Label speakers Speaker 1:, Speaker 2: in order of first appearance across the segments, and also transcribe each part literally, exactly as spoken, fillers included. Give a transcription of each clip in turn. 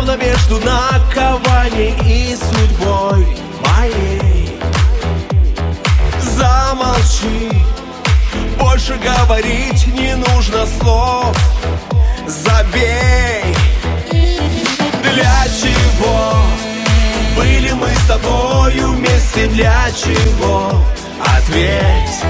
Speaker 1: словно между наковальней и судьбой моей. Замолчи, больше говорить не нужно слов. Забей. Для чего были мы с тобою вместе? Для чего? Ответь.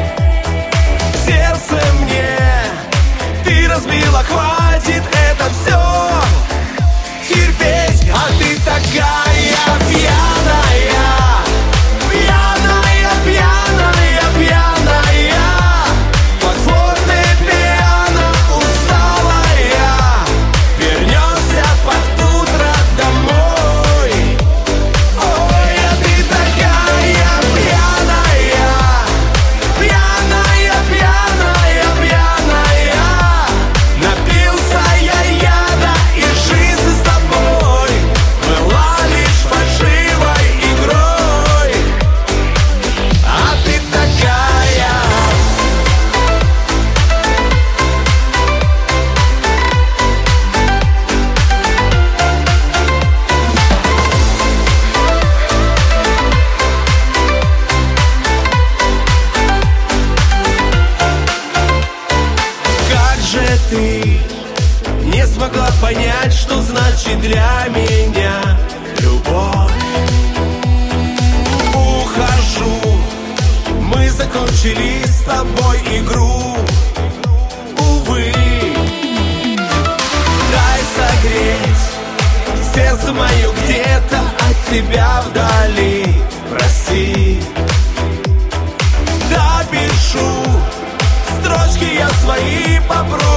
Speaker 1: Сердце мне ты разбила, хватит это все терпеть. А ты такая пьяная, пьяная, пьяная, пьяная, под фортепиано усталая, вернешься под утро домой. Ой, а ты такая пьяная, пьяная, пьяная, пьяная, напился я яда, и жизнь с тобой была лишь фальшивой игрой. А ты такая. Как же ты не смогла понять, что значит для меня любовь? Ухожу, мы закончили с тобой игру. Увы, дай согреть сердце мое где-то от тебя вдали. Прости, допишу строчки я свои попробую.